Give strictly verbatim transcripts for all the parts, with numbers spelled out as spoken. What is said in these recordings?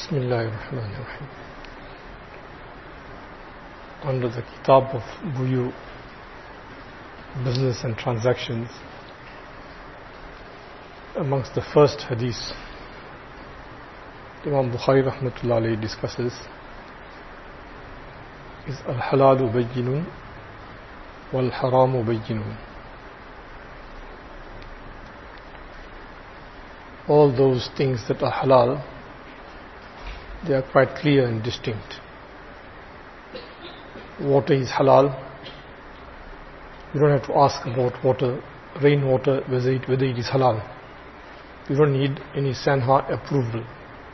Bismillahirrahmanirrahim. Under the Kitab of Buyu, business and transactions, amongst the first hadith, Imam Bukhari rahmatullah alayhi discusses is al-halalu bayyinun wal-haramu bayyinun. All those things that are halal, they are quite clear and distinct. Water is halal. You don't have to ask about water, rainwater, whether it, whether it is halal. You don't need any Sanha approval.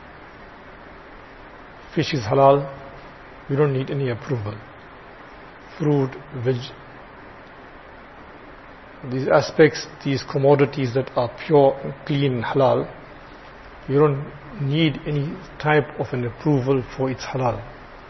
Fish is halal. You don't need any approval. Fruit, veg. These aspects, these commodities that are pure, clean, halal, you don't need any type of an approval for its halal.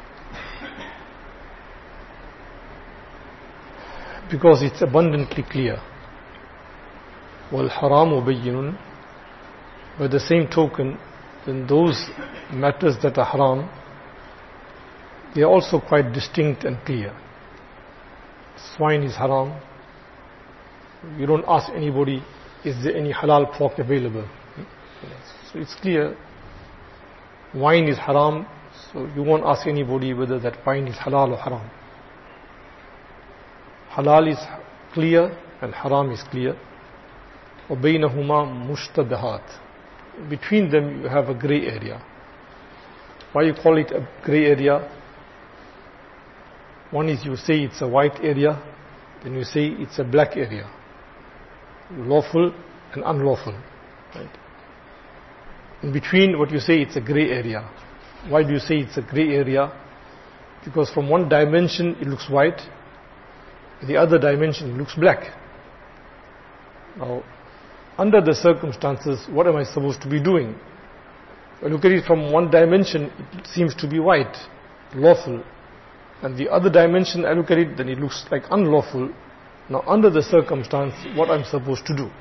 Because it's abundantly clear. Wal haramu bayyinun. By the same token, then those matters that are haram, they are also quite distinct and clear. Swine is haram. You don't ask anybody, is there any halal pork available? So it's clear. Wine is haram, so you won't ask anybody whether that wine is halal or haram. Halal is clear and haram is clear. وَبَيْنَهُمَا مُشْتَبِهَاتٍ. Between them you have a grey area. Why you call it a grey area? One is you say it's a white area, then you say it's a black area. Lawful and unlawful. Right? In between what you say it's a grey area. Why do you say it's a grey area? Because from one dimension it looks white, the other dimension looks black. Now, under the circumstances, what am I supposed to be doing? I look at it from one dimension, it seems to be white, lawful. And the other dimension, I look at it, then it looks like unlawful. Now, under the circumstance, what I'm supposed to do?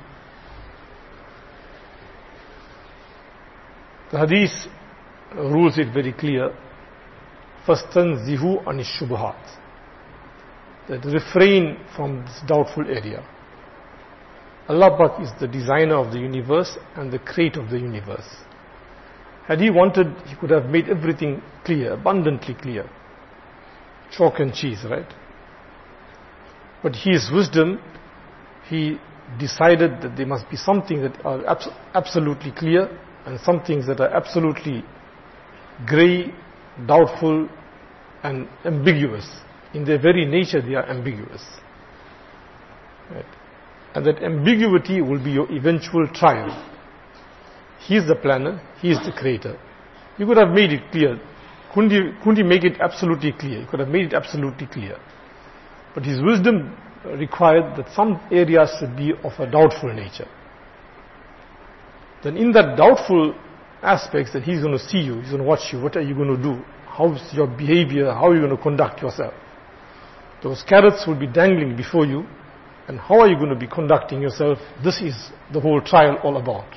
The hadith rules it very clear. فَاسْتَنْزِهُ عَنِ الشُّبُهَاتِ. That refrain from this doubtful area. Allah Pak is the designer of the universe and the creator of the universe. Had He wanted, He could have made everything clear, abundantly clear. Chalk and cheese, right? But His wisdom, He decided that there must be something that are abs- absolutely clear and some things that are absolutely grey, doubtful and ambiguous. In their very nature they are ambiguous. Right? And that ambiguity will be your eventual trial. He is the planner, He is the creator. You could have made it clear. Couldn't he, couldn't he make it absolutely clear? He could have made it absolutely clear. But His wisdom required that some areas should be of a doubtful nature. Then in that doubtful aspects that He's going to see you, He's going to watch you, what are you going to do? How's your behavior? How are you going to conduct yourself? Those carrots will be dangling before you, and how are you going to be conducting yourself? This is the whole trial all about.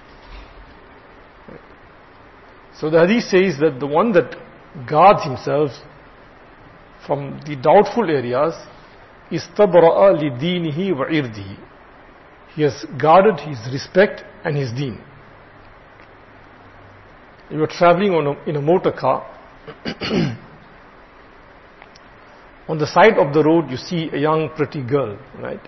So the hadith says that the one that guards himself from the doubtful areas is tabra'a li dinihi wa irdihi. He has guarded his respect and his deen. You are traveling on a, in a motor car. On the side of the road you see a young pretty girl, right?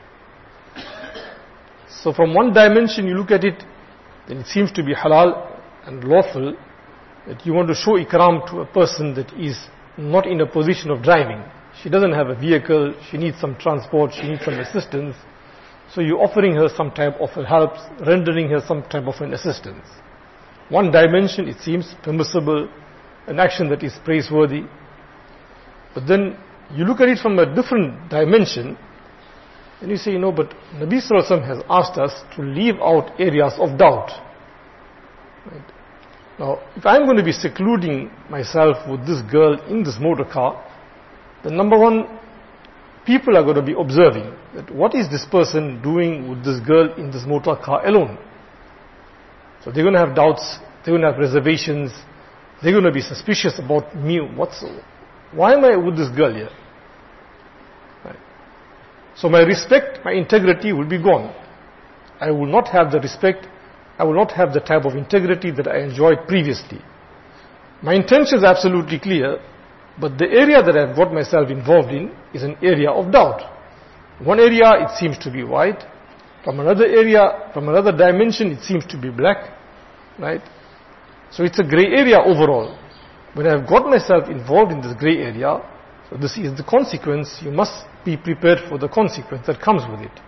So from one dimension you look at it, then it seems to be halal and lawful, that you want to show ikram to a person that is not in a position of driving. She doesn't have a vehicle, she needs some transport, she needs some assistance. So you're offering her some type of a help, rendering her some type of an assistance. One dimension it seems permissible, an action that is praiseworthy. But then you look at it from a different dimension and you say, you know, but Nabi Sallallahu Alaihi Wasallam has asked us to leave out areas of doubt. Right? Now, if I'm going to be secluding myself with this girl in this motor car, then number one, people are going to be observing that what is this person doing with this girl in this motor car alone. So they're going to have doubts, they're going to have reservations, they're going to be suspicious about me. What's, why am I with this girl here? Right. So my respect, my integrity will be gone. I will not have the respect, I will not have the type of integrity that I enjoyed previously. My intention is absolutely clear, but the area that I've got myself involved in is an area of doubt. One area it seems to be white, from another area, from another dimension it seems to be black, right? So it's a grey area overall. When I've got myself involved in this grey area, so this is the consequence, you must be prepared for the consequence that comes with it.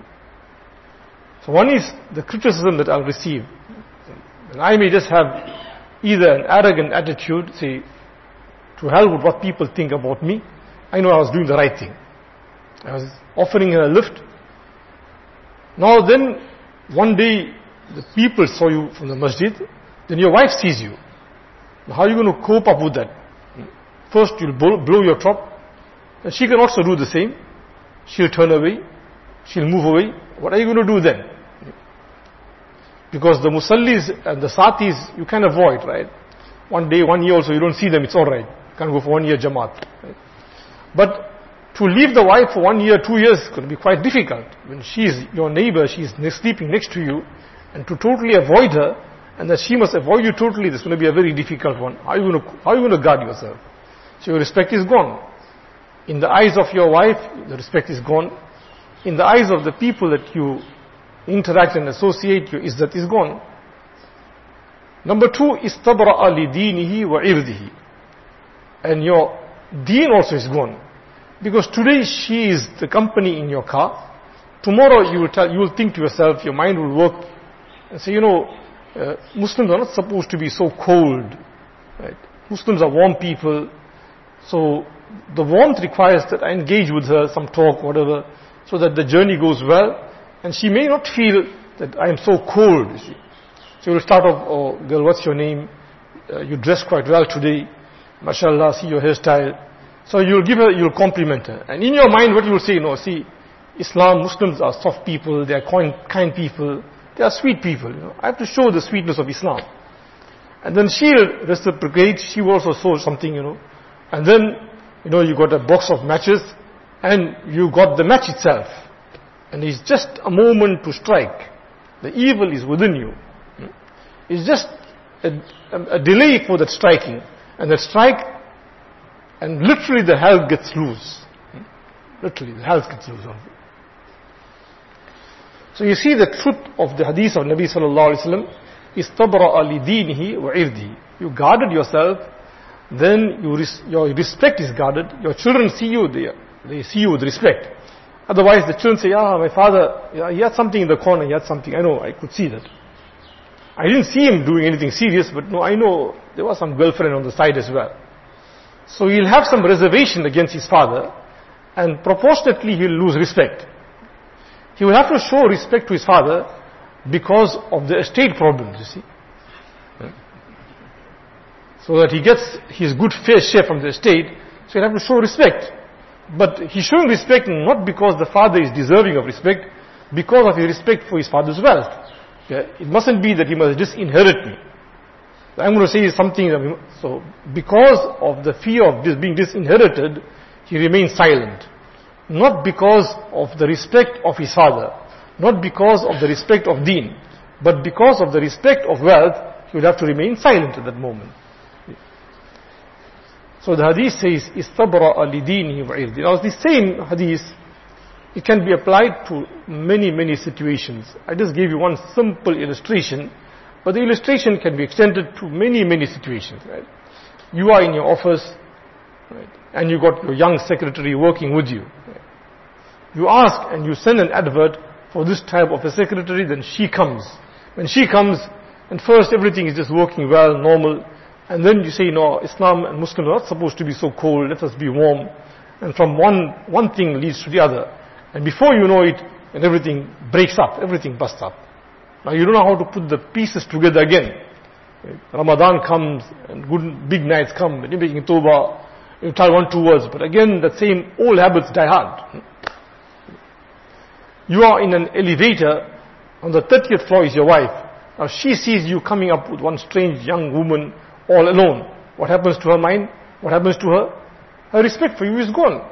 So one is the criticism that I'll receive. And I may just have either an arrogant attitude, say, to hell with what people think about me. I know I was doing the right thing. I was offering her a lift. Now then, one day, the people saw you from the masjid, then your wife sees you. Now how are you going to cope up with that? First, you'll blow your top, and she can also do the same. She'll turn away, she'll move away. What are you going to do then? Because the musallis and the satis, you can avoid, right? One day, one year also, you don't see them, it's alright. You can't go for one year Jamaat. Right? But to leave the wife for one year, two years, is going to be quite difficult. When she's your neighbor, she's sleeping next to you, and to totally avoid her, and that she must avoid you totally, this is going to be a very difficult one. How are you going to, how are you going to guard yourself? So your respect is gone. In the eyes of your wife, the respect is gone. In the eyes of the people that you interact and associate, your izzat is gone. Number two, istabra'a li dinihi wa irdihi. And your deen also is gone. Because today she is the company in your car. Tomorrow you will tell, you will think to yourself, your mind will work and say, you know, uh, Muslims are not supposed to be so cold. Right? Muslims are warm people. So the warmth requires that I engage with her, some talk, whatever, so that the journey goes well. And she may not feel that I am so cold, you see. So you'll start off, oh girl, what's your name? Uh, you dress quite well today. MashaAllah, see your hairstyle. So you'll give her, you'll compliment her. And in your mind, what you'll say, no, see, Islam, Muslims are soft people, they are kind, kind people, they are sweet people, you know. I have to show the sweetness of Islam. And then she'll reciprocate, she will also show something, you know. And then, you know, you got a box of matches, and you got the match itself. And it's just a moment to strike. The evil is within you. It's just a, a, a delay for that striking. And that strike, and literally the hell gets loose. Literally, the hell gets loose. So you see the truth of the hadith of Nabi sallallahu alaihi wasallam is tabra'a li dinihi wa irdihi. You guarded yourself, then you res- your respect is guarded. Your children see you, they, they see you with respect. Otherwise the children say, ah, my father, yeah, he had something in the corner, he had something. I know, I could see that. I didn't see him doing anything serious, but no, I know there was some girlfriend on the side as well. So he'll have some reservation against his father, and proportionately he'll lose respect. He will have to show respect to his father because of the estate problems, you see. So that he gets his good fair share from the estate, so he'll have to show respect. But he's showing respect not because the father is deserving of respect, because of his respect for his father's wealth. Yeah, it mustn't be that he must disinherit me. I'm going to say something, so because of the fear of this being disinherited, he remains silent. Not because of the respect of his father, not because of the respect of deen, but because of the respect of wealth, he will have to remain silent at that moment. So the hadith says, istabra'a li dinihi wa irdi. Now the same hadith, it can be applied to many, many situations. I just gave you one simple illustration, but the illustration can be extended to many, many situations. Right? You are in your office, right, and you got your young secretary working with you. Right? You ask and you send an advert for this type of a secretary, then she comes. When she comes, and first everything is just working well, normal, and then you say, no, Islam and Muslims are not supposed to be so cold, let us be warm. And from one, one thing leads to the other. And before you know it, and everything breaks up, everything busts up. Now you don't know how to put the pieces together again. Ramadan comes, and good big nights come, and you're making tawbah, you tell one, two words, but again that same old habits die hard. You are in an elevator, on the thirtieth floor is your wife. Now she sees you coming up with one strange young woman, all alone. What happens to her mind? What happens to her? Her respect for you is gone.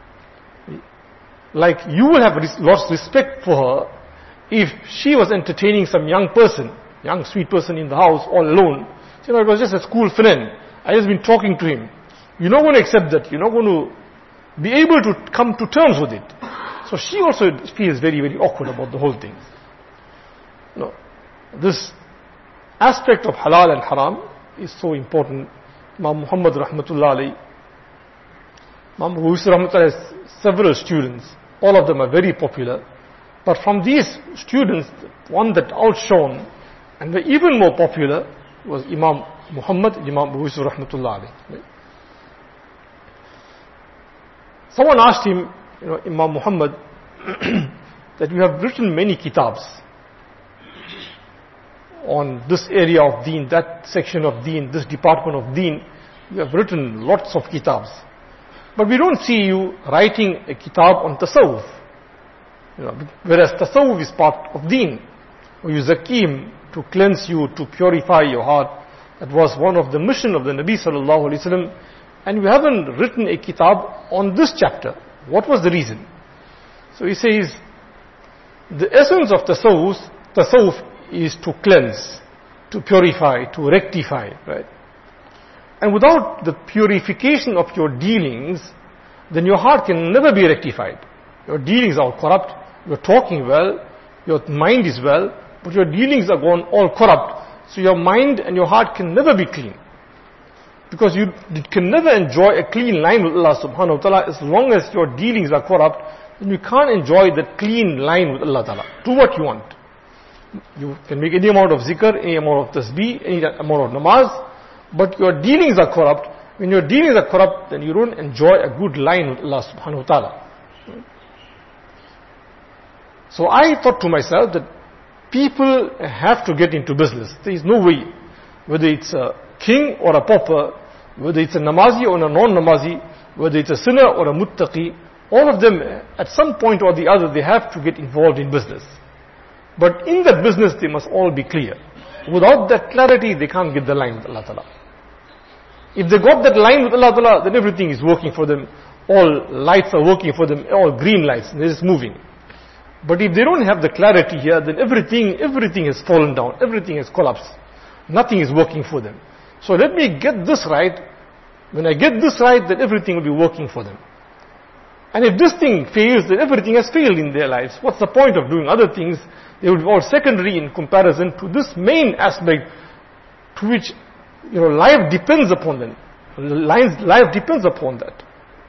Like you will have lost respect for her if she was entertaining some young person, young sweet person in the house all alone. You know, it was just a school friend. I just been talking to him. You're not going to accept that. You're not going to be able to come to terms with it. So she also feels very, very awkward about the whole thing. No, this aspect of halal and haram is so important. Imam Muhammad rahmatullah alayhi, Imam Abu Yusuf rahmatullah has several students. All of them are very popular. But from these students, one that outshone and were even more popular was Imam Muhammad, Imam Abu Yusuf rahmatullah alayhi. Someone asked him, you know, Imam Muhammad, that you have written many kitabs on this area of deen, that section of deen, this department of deen. You have written lots of kitabs. But we don't see you writing a kitab on tasawwuf. You know, whereas tasawwuf is part of deen. You zakim, to cleanse you, to purify your heart. That was one of the mission of the Nabi sallallahu alaihi wasallam. And we haven't written a kitab on this chapter. What was the reason? So he says, the essence of tasawwuf, tasawwuf is to cleanse, to purify, to rectify, right? And without the purification of your dealings, then your heart can never be rectified. Your dealings are corrupt, you're talking well, your mind is well, but your dealings are gone all corrupt. So your mind and your heart can never be clean. Because you can never enjoy a clean line with Allah subhanahu wa ta'ala as long as your dealings are corrupt, then you can't enjoy that clean line with Allah ta'ala. Do what you want. You can make any amount of zikr, any amount of tasbih, any amount of namaz, but your dealings are corrupt. When your dealings are corrupt, then you don't enjoy a good line with Allah subhanahu wa ta'ala. So I thought to myself that people have to get into business. There is no way, whether it's a king or a pauper, whether it's a namazi or a non-namazi, whether it's a sinner or a muttaqi, all of them at some point or the other they have to get involved in business. But in that business they must all be clear. Without that clarity they can't get the line with Allah Ta'ala. If they got that line with Allah Ta'ala, then everything is working for them. All lights are working for them, all green lights, they're just moving. But if they don't have the clarity here, then everything, everything has fallen down, everything has collapsed. Nothing is working for them. So let me get this right. When I get this right, then everything will be working for them. And if this thing fails, then everything has failed in their lives. What's the point of doing other things? They will be all secondary in comparison to this main aspect to which, you know, life depends upon them. Life, life depends upon that.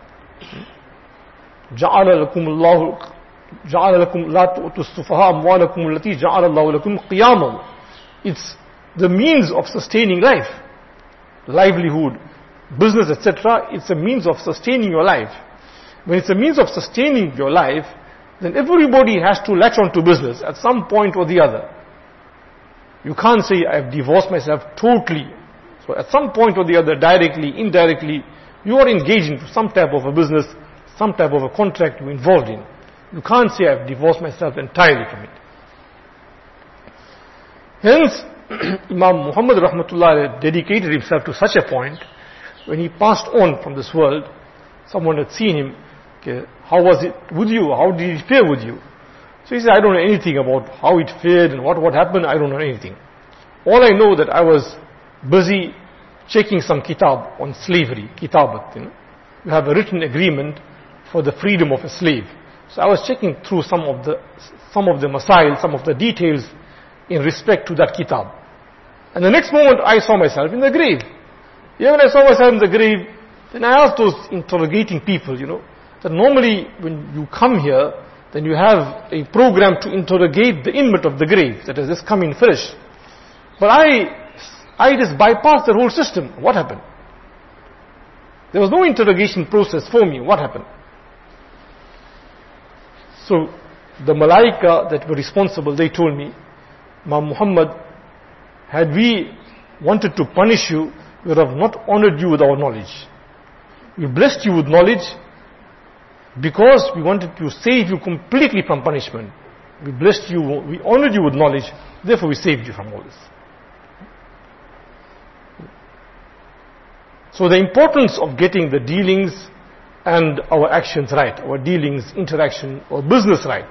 جَعَلَ لَكُمُ اللَّهُ جَعَلَ لَكُمْ لَا تُؤْتُوا السُّفَهَاءَ أَمْوَالَكُمُ الَّتِي جَعَلَ اللَّهُ لَكُمْ قِيَامًا. It's the means of sustaining life. Livelihood, business, et cetera. It's a means of sustaining your life. When it's a means of sustaining your life, then everybody has to latch on to business at some point or the other. You can't say, I've divorced myself totally. So at some point or the other, directly, indirectly, you are engaged in some type of a business, some type of a contract you're involved in. You can't say, I've divorced myself entirely from it. Hence, Imam Muhammad rahmatullah dedicated himself to such a point, when he passed on from this world, someone had seen him, okay, how was it with you? How did it fare with you? So he said, I don't know anything about how it fared and what, what happened, I don't know anything. All I know that I was busy checking some kitab on slavery, kitabat, you know. You have a written agreement for the freedom of a slave. So I was checking through some of the, some of the masail, some of the details in respect to that kitab. And the next moment I saw myself in the grave. Yeah, when I saw myself in the grave, then I asked those interrogating people, you know, that normally when you come here, then you have a program to interrogate the inmate of the grave that has just come in fresh. But I, I just bypassed the whole system. What happened? There was no interrogation process for me. What happened? So the malaika that were responsible, they told me, Ma Muhammad, had we wanted to punish you, we would have not honored you with our knowledge. We blessed you with knowledge because we wanted to save you completely from punishment. We blessed you, we honored you with knowledge, therefore we saved you from all this. So the importance of getting the dealings and our actions right, our dealings, interaction, or business right.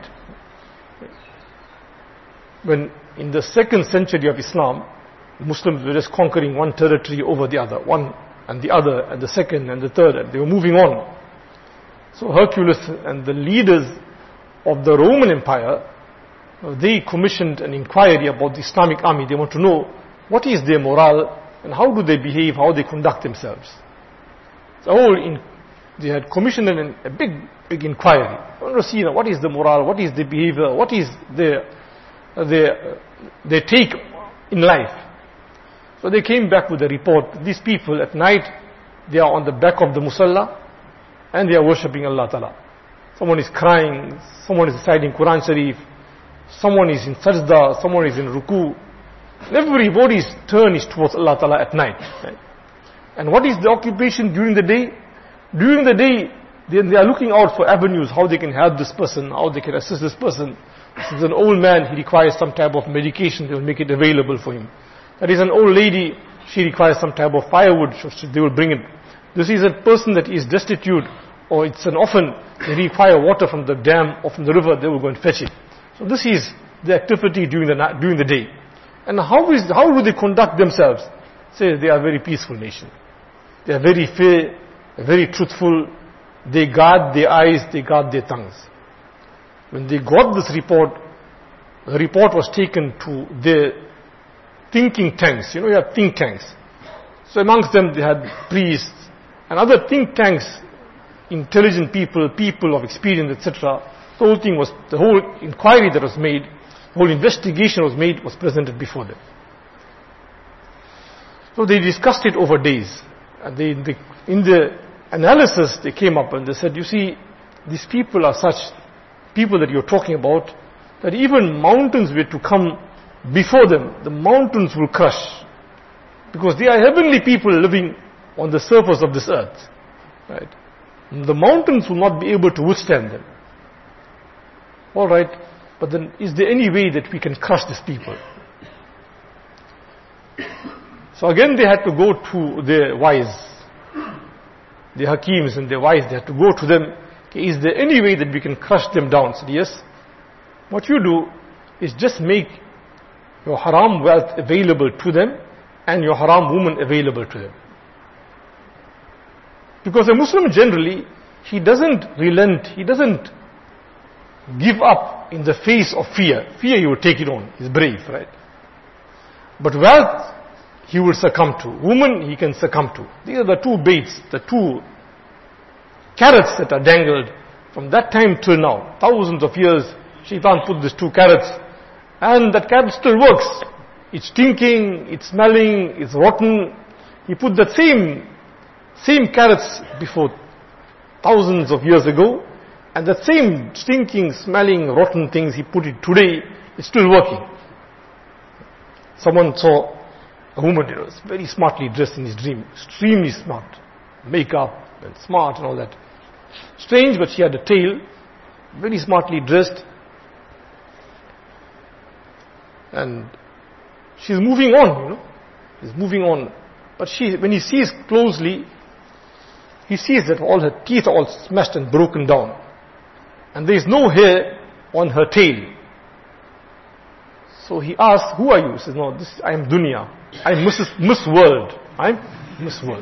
When in the second century of Islam, Muslims were just conquering one territory over the other, one and the other, and the second and the third, and they were moving on. So Hercules and the leaders of the Roman Empire, they commissioned an inquiry about the Islamic army. They want to know what is their morale and how do they behave, how they conduct themselves. So all in, they had commissioned an, a big, big inquiry. I want to see, you know, what is the morale, what is the behavior, what is their, their, their take in life. So they came back with a report. These people at night, they are on the back of the musalla and they are worshipping Allah Ta'ala. Someone is crying, someone is reciting Quran Sharif, someone is in sajda, someone is in ruku. Everybody's turn is towards Allah Ta'ala at night. Right? And what is the occupation during the day? During the day, they, they are looking out for avenues, how they can help this person, how they can assist this person. This is an old man, he requires some type of medication, they will make it available for him. That is an old lady, she requires some type of firewood, so they will bring it. This is a person that is destitute, or it's an orphan, they require water from the dam or from the river, they will go and fetch it. So this is the activity during the night, during the day. And how is how do they conduct themselves? Say they are a very peaceful nation. They are very fair, very truthful. They guard their eyes, they guard their tongues. When they got this report, the report was taken to their thinking tanks. You know, you have think tanks. So amongst them they had priests and other think tanks, intelligent people, people of experience, et cetera. The whole thing was, the whole inquiry that was made, the whole investigation was made, was presented before them. So they discussed it over days. And they, they, in the analysis, they came up and they said, you see, these people are such people that you're talking about, that even mountains were to come before them, the mountains will crush. Because they are heavenly people living on the surface of this earth. Right? The mountains will not be able to withstand them. Alright, but then is there any way that we can crush these people? So again they had to go to their wise, the Hakims and their wise, they had to go to them. Okay, is there any way that we can crush them down? So yes. What you do is just make your haram wealth available to them and your haram woman available to them. Because a Muslim generally, he doesn't relent, he doesn't give up in the face of fear. Fear you will take it on, he's brave, right? But wealth, he will succumb to. Woman, he can succumb to. These are the two baits, the two carrots that are dangled from that time till now. Thousands of years, Shaitan put these two carrots, and that carrot still works. It's stinking, it's smelling, it's rotten. He put that same, same carrots before thousands of years ago, and that same stinking, smelling, rotten things, he put it today, it's still working. Someone saw a woman, you know, very smartly dressed in his dream, extremely smart, makeup and smart and all that. Strange, but she had a tail, very smartly dressed, and she's moving on, you know, she's moving on. But she, when he sees closely, he sees that all her teeth are all smashed and broken down, and there is no hair on her tail. So he asks, who are you? He says, no, this, I am Dunya. I am Missus Miss World. I am Miss World.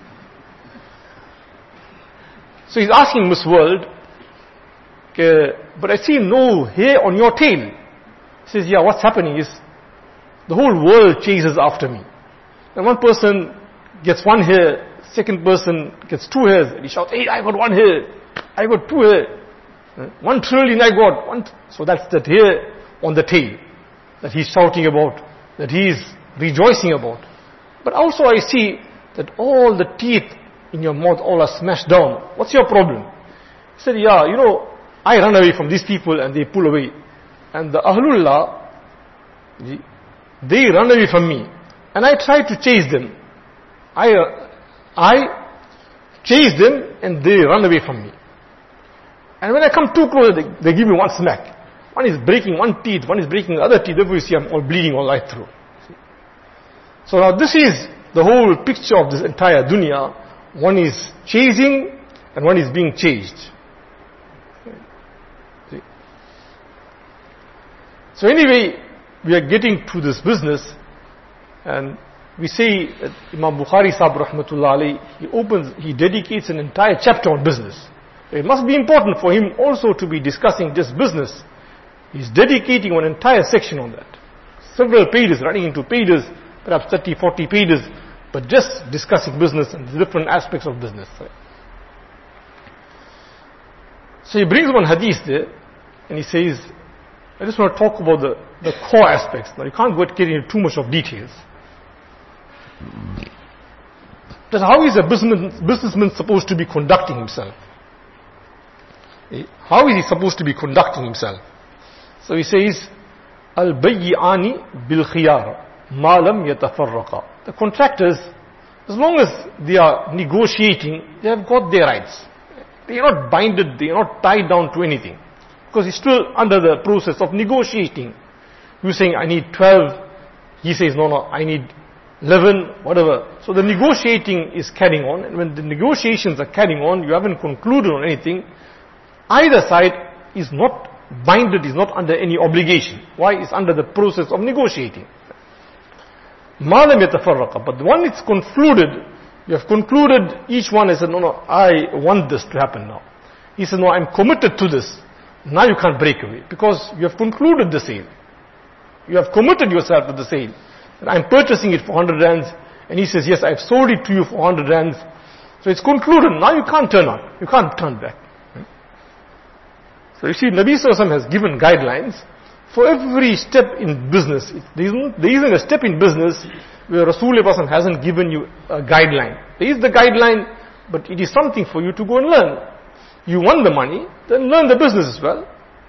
So he's asking Miss World, okay, but I see no hair on your tail. He says, yeah, what's happening is, the whole world chases after me. And one person gets one hair, second person gets two hairs, and he shouts, hey, I got one hair, I got two hair, one trillion I got, one. So that's that hair on the tail that he's shouting about, that he is rejoicing about. But also I see that all the teeth in your mouth all are smashed down. What's your problem? He said, yeah, you know, I run away from these people and they pull away. And the Ahlullah, they run away from me. And I try to chase them. I, uh, I chase them and they run away from me. And when I come too close, they, they give me one smack. One is breaking one teeth, one is breaking the other teeth. Therefore you see I'm all bleeding all right through. So now this is the whole picture of this entire dunya, one is chasing and one is being chased. See? So anyway, we are getting to this business, and we say that Imam Bukhari Sahib Rahmatullah alayhi, he opens, he dedicates an entire chapter on business. It must be important for him also to be discussing just business. He's dedicating an entire section on that. Several pages, running into pages, perhaps thirty, forty pages, but just discussing business and the different aspects of business. So he brings one hadith there, and he says, I just want to talk about the, the core aspects. Now you can't go get into too much of details. That how is a businessman, businessman supposed to be conducting himself? How is he supposed to be conducting himself? So he says, Al-Bayyi'ani bil-khiyar, ma-lam yatafarraqa. The contractors, as long as they are negotiating, they have got their rights. They are not binded, they are not tied down to anything. Because he's still under the process of negotiating. You're saying, I need twelve. He says, no, no, I need eleven, whatever. So the negotiating is carrying on. And when the negotiations are carrying on, you haven't concluded on anything. Either side is not binded, is not under any obligation. Why? It's under the process of negotiating. مَا لَمْ يَتَفَرَّقَ. But when it's concluded, you have concluded, each one has said, no, no, I want this to happen now. He said, no, I'm committed to this. Now you can't break away, because you have concluded the sale. You have committed yourself to the sale. And I'm purchasing it for one hundred rands, and he says, yes, I've sold it to you for one hundred rands. So it's concluded. Now you can't turn on. You can't turn back. So you see, Nabi Sallallahu Alaihi Wasallam has given guidelines for every step in business. There isn't, there isn't a step in business where Rasulullah hasn't given you a guideline. There is the guideline, but it is something for you to go and learn. You want the money, then learn the business as well.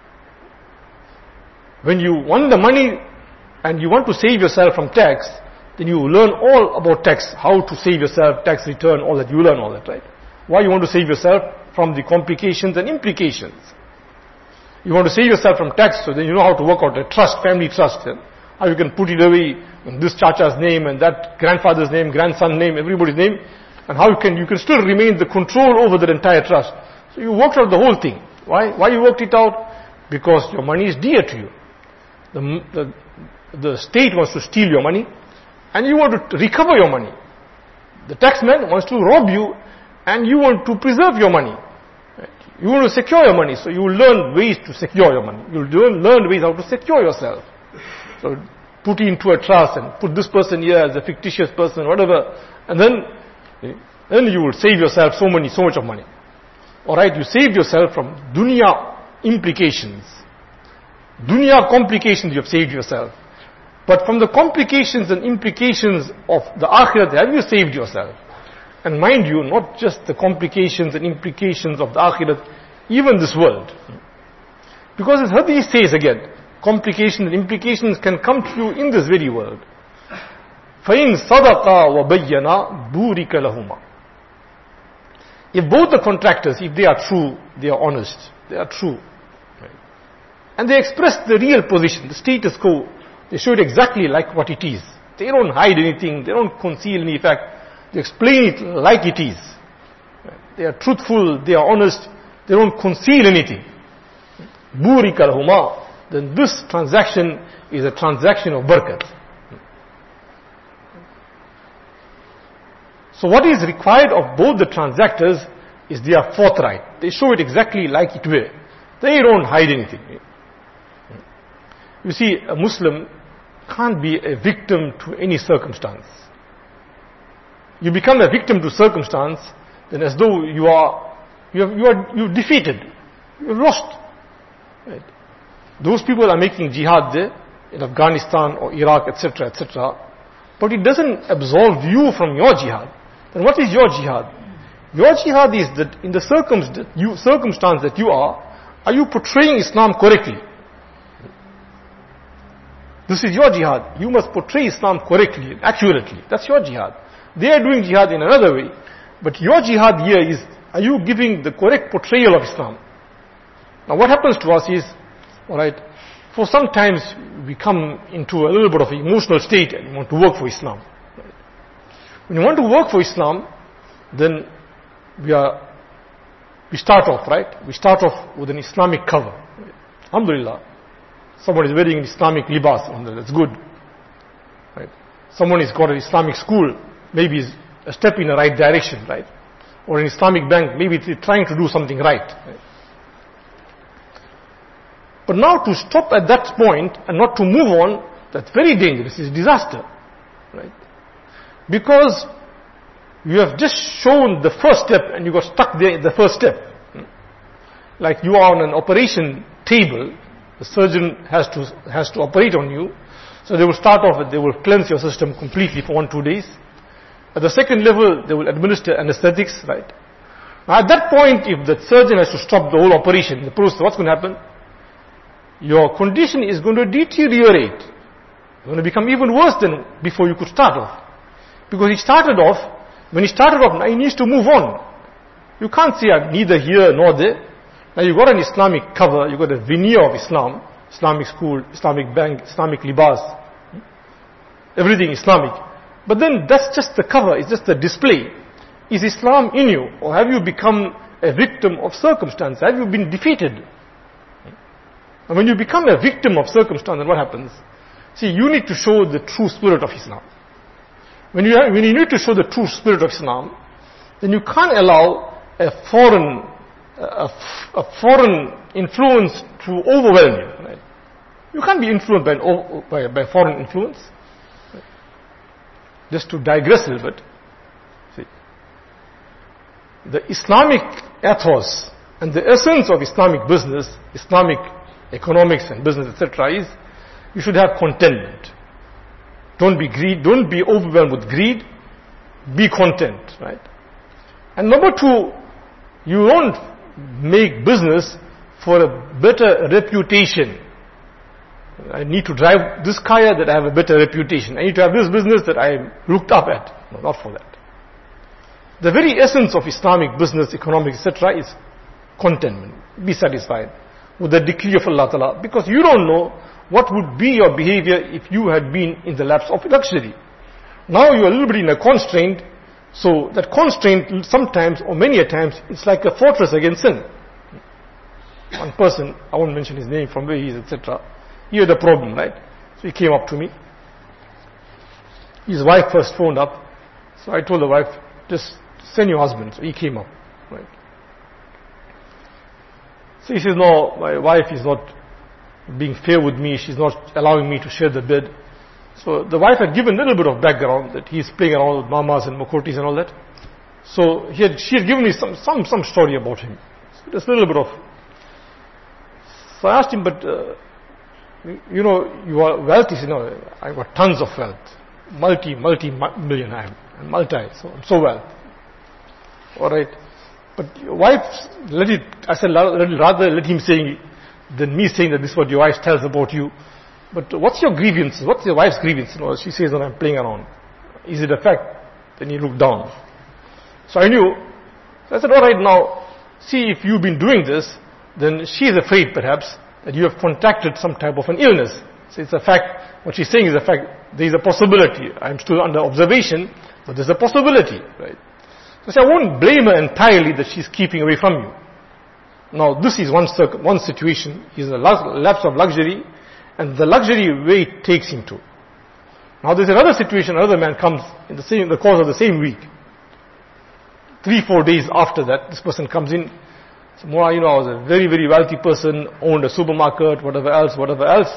When you want the money and you want to save yourself from tax, then you learn all about tax, how to save yourself, tax return, all that. You learn all that, right? Why you want to save yourself from the complications and implications. You want to save yourself from tax, so then you know how to work out a trust, family trust, and how you can put it away in this chacha's name and that grandfather's name, grandson's name, everybody's name, and how you can you can still remain the control over the entire trust. So you worked out the whole thing. Why? Why you worked it out? Because your money is dear to you. The, the, the state wants to steal your money, and you want to recover your money. The taxman wants to rob you, and you want to preserve your money. You want to secure your money, so you will learn ways to secure your money. You will learn, learn ways how to secure yourself. So put it into a trust and put this person here as a fictitious person, whatever, and then, then you will save yourself so many, so much of money. Alright, you save yourself from dunya implications. Dunya complications you have saved yourself. But from the complications and implications of the akhirat, have you saved yourself? And mind you, not just the complications and implications of the akhirat, even this world. Because as Hadith says again, complications and implications can come to you in this very world. فَإِن صَدَقَا وَبَيَّنَا بُورِكَ لَهُمَا. If both the contractors, if they are true, they are honest, they are true, right, and they express the real position, the status quo, they show it exactly like what it is. They don't hide anything, they don't conceal any fact. They explain it like it is. They are truthful, they are honest, they don't conceal anything. Burika lahuma. Then this transaction is a transaction of barakat. So what is required of both the transactors is their forthright. They show it exactly like it were. They don't hide anything. You see, a Muslim can't be a victim to any circumstance. You become a victim to circumstance, then as though you are, you are, you are, you defeated, you have lost. Right? Those people are making jihad there in Afghanistan or Iraq, et cetera, et cetera. But it doesn't absolve you from your jihad. Then what is your jihad? Your jihad is that in the circumstance, you, circumstance that you are, are you portraying Islam correctly? This is your jihad. You must portray Islam correctly, accurately. That's your jihad. They are doing jihad in another way. But your jihad here is, are you giving the correct portrayal of Islam? Now what happens to us is, alright, for sometimes we come into a little bit of an emotional state and we want to work for Islam. When you want to work for Islam, then we are, we start off, right? We start off with an Islamic cover. Alhamdulillah. Someone is wearing an Islamic libas, that's good. Right? Someone has got an Islamic school, maybe is a step in the right direction, right? Or an Islamic bank, maybe it's trying to do something right. right? But now to stop at that point and not to move on, that's very dangerous, it's disaster. Right? Because you have just shown the first step and you got stuck there at the first step. Like you are on an operation table, the surgeon has to, has to operate on you. So they will start off with, they will cleanse your system completely for one, two days. At the second level, they will administer anesthetics, right? Now at that point, if the surgeon has to stop the whole operation, the process, what's going to happen? Your condition is going to deteriorate. It's going to become even worse than before you could start off. Because he started off, when he started off, now he needs to move on. You can't say I'm neither here nor there. Now you got an Islamic cover, you got a veneer of Islam, Islamic school, Islamic bank, Islamic libas, everything Islamic. But then that's just the cover, it's just the display. Is Islam in you, or have you become a victim of circumstance? Have you been defeated? And when you become a victim of circumstance, then what happens? See, you need to show the true spirit of Islam. When you, have, when you need to show the true spirit of Islam, then you can't allow a foreign, a, a foreign influence to overwhelm you. Right? You can't be influenced by, by, by foreign influence. Right? Just to digress a little bit, see, the Islamic ethos and the essence of Islamic business, Islamic economics and business, et cetera, is you should have contentment. Don't be greed, don't be overwhelmed with greed, be content, right? And number two, you don't make business for a better reputation. I need to drive this car that I have a better reputation. I need to have this business that I am looked up at. No, not for that. The very essence of Islamic business, economics, et cetera is contentment. Be satisfied with the decree of Allah Ta'ala, because you don't know what would be your behavior if you had been in the laps of luxury. Now you are a little bit in a constraint, so that constraint sometimes, or many a times, it's like a fortress against sin. One person, I won't mention his name, from where he is, et cetera, he had a problem, right? So he came up to me. His wife first phoned up, so I told the wife, just send your husband. So he came up, right? So he says, no, my wife is not being fair with me, she's not allowing me to share the bed. So the wife had given a little bit of background that he's playing around with mamas and makotis and all that. So he had, she had given me some, some, some story about him. So just a little bit of. So I asked him, but uh, you know, you are wealthy. You know, I got tons of wealth, multi, multi million. I am multi, so I'm so wealthy. All right, but your wife, let it. I said, rather let him saying than me saying that this is what your wife tells about you. But what's your grievance? What's your wife's grievance? You know, she says that I'm playing around. Is it a fact? Then he looked down. So I knew. So I said, all right, now, see, if you've been doing this, then she is afraid perhaps that you have contracted some type of an illness. So it's a fact. What she's saying is a fact. There is a possibility. I'm still under observation, but there's a possibility, right? So I said, I won't blame her entirely that she's keeping away from you. Now, this is one circ- one situation. He's in a lapse of luxury, and the luxury way it takes him to. Now, there's another situation. Another man comes in the same, in the course of the same week. Three, four days after that, this person comes in. So, Mullah, you know, I was a very, very wealthy person, owned a supermarket, whatever else, whatever else.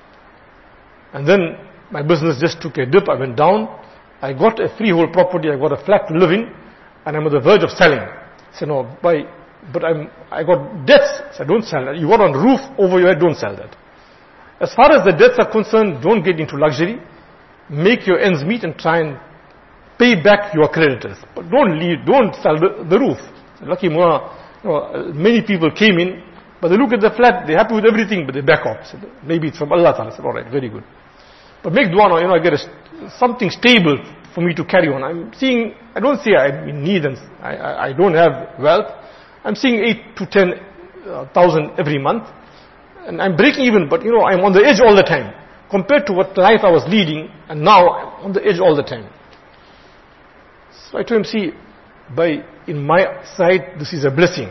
And then my business just took a dip. I went down. I got a freehold property. I got a flat to live in, and I'm on the verge of selling. I said, no, buy. But I'm, I got debts, so don't sell that. You got on roof over your head, don't sell that. As far as the debts are concerned, don't get into luxury. Make your ends meet and try and pay back your creditors. But don't leave, don't sell the, the roof. Lucky Mullah, you know, many people came in, but they look at the flat, they're happy with everything, but they back off. So maybe it's from Allah Ta'ala. I said, all right, very good. But make dua now, you know, I get a, something stable for me to carry on. I'm seeing, I don't say I'm in need and I, I, I don't have wealth. I'm seeing eight to ten uh, thousand every month, and I'm breaking even. But you know, I'm on the edge all the time compared to what life I was leading, and now I'm on the edge all the time. So I told him, see, by, in my sight, this is a blessing.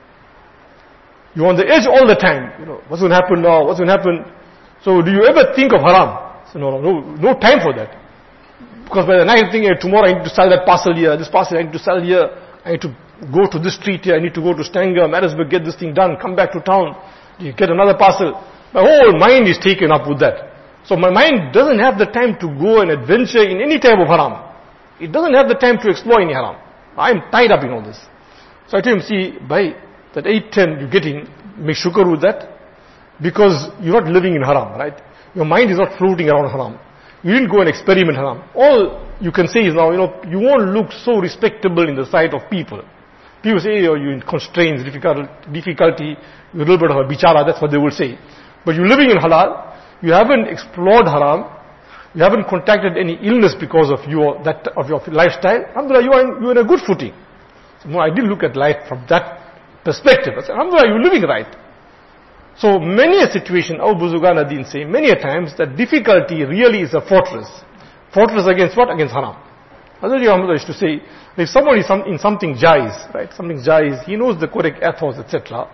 You're on the edge all the time. You know, what's going to happen now? What's going to happen? So do you ever think of haram? So no, no, no, no time for that. Because by the night I'm thinking, tomorrow I need to sell that parcel here, this parcel I need to sell here, I need to go to this street here, I need to go to Stanger, Marisburg, get this thing done, come back to town, you get another parcel. My whole mind is taken up with that. So my mind doesn't have the time to go and adventure in any type of haram. It doesn't have the time to explore any haram. I'm tied up in all this. So I told him, see, by that eight, ten you're getting, make shukr with that, because you're not living in haram, right? Your mind is not floating around haram. You didn't go and experiment haram. All you can say is now, you know, you won't look so respectable in the sight of people. People say, oh, you're in constraints, difficult, difficulty, you're a little bit of a bichara, that's what they will say. But you're living in halal, you haven't explored haram, you haven't contacted any illness because of your, that, of your lifestyle. Alhamdulillah, you are in, you're in a good footing. So, no, I didn't look at life from that perspective. I said, Alhamdulillah, you're living right. So many a situation, our Buzurgan Adin say, many a times, that difficulty really is a fortress. Fortress against what? Against haram. Hazrat Muhammad used to say, if someone is some, in something jais, right, something jais, he knows the correct ethos, et cetera.